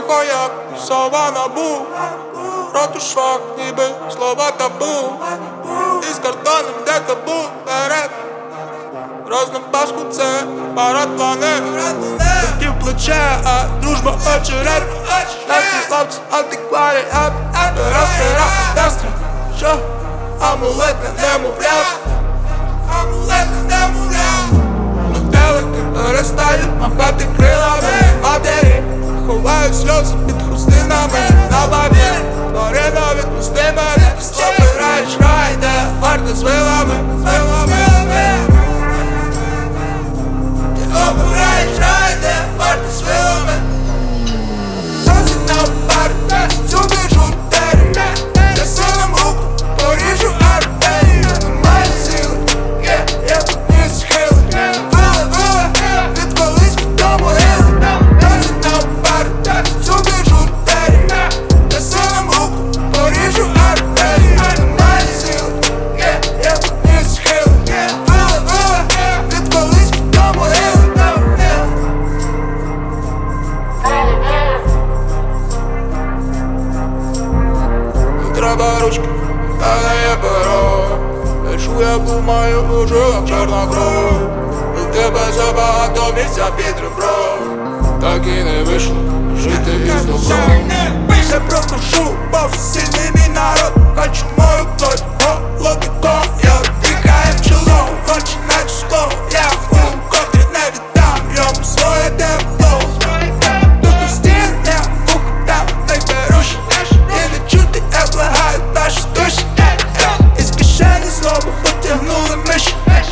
тихо, як сова набу. Рот у швах, ніби слова табу. Із картоном, де табу перед. Розна паску, це парад планет. Хотів плече, а дружба очеред. Настрій хлопці, антикварі, розпира настрій. Що? Амулет не немовлят. Амулет не немовлят. Метелики перестають махати крилами. Матері ховають сльози під хустинами. На бабі тварина відпусти мене. Ти обираєш рай, де варто з вилами. Ти обираєш рай, де варто з вилами. Досить на пари, цю біжу тері. Я силам руку поріжу артерію. Немає сили, я тут не схили. Вили, відколись до могили. Досить на пари, цю біжу тері. Я силам руку поріжу артерію. Немає сили, я тут не схили. Вили, відколись до могили. Треба ручки, але я перо. Пишу, я думаю, у жилах чорна кров. У тебе забагато місця під ребро. Так і не вийшло жити із добром. Я прокушу, бо сильний мій народ. Хочу мою плоть, голодико. Я дихаю в чоло, очі наче скло. Я у котрі не віддам йому своє тепло. Тут у стіни, ухта, не беруші. І не чути, як лагають наші душі. Із кишені знову потягнули миші.